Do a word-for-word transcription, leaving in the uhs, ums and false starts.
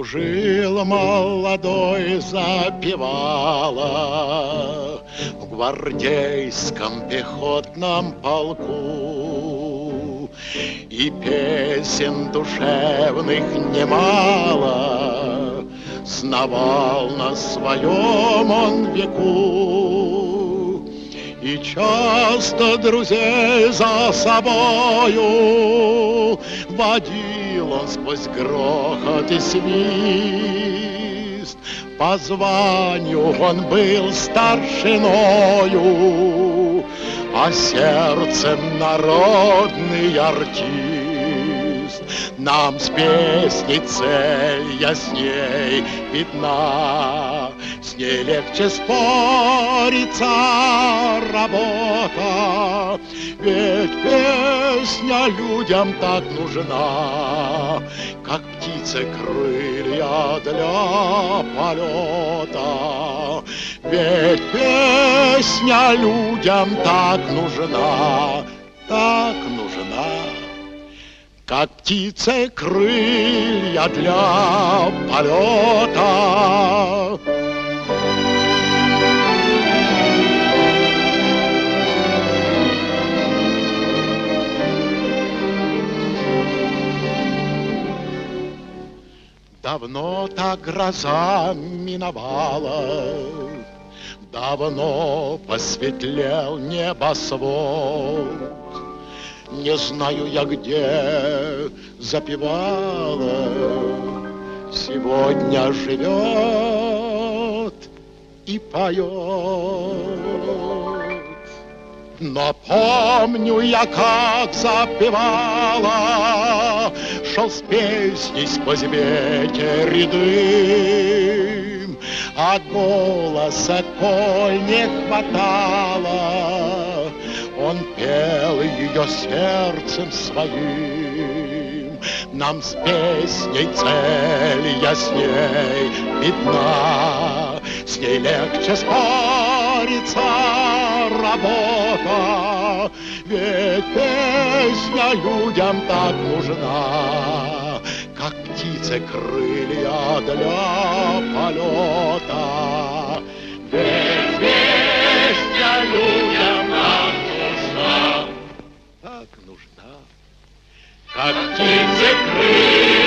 Служил молодой, запевала в гвардейском пехотном полку, и песен душевных немало сновал на своем он веку, и часто друзей за собою водил он сквозь грохот и свист. По званию он был старшиною, а сердцем народный артист. Нам с песней цель ясней видна, с ней легче спорится работа, ведь песня людям так нужна, как птице крылья для полета. Ведь песня людям так нужна, так нужна, как птице крылья для полета. Давно та гроза миновала, давно посветлел небосвод. Не знаю я, где запевала, сегодня живет и поет. Но помню я, как запевала, шел с песней сквозь ветер и дым, а голоса коль не хватало, он пел ее сердцем своим. Нам с песней цель ясней видна, с ней легче спорится работа, ведь песня людям так нужна, как птице крылья для полета. Ведь песня людям так нужна, так нужна, как птице крылья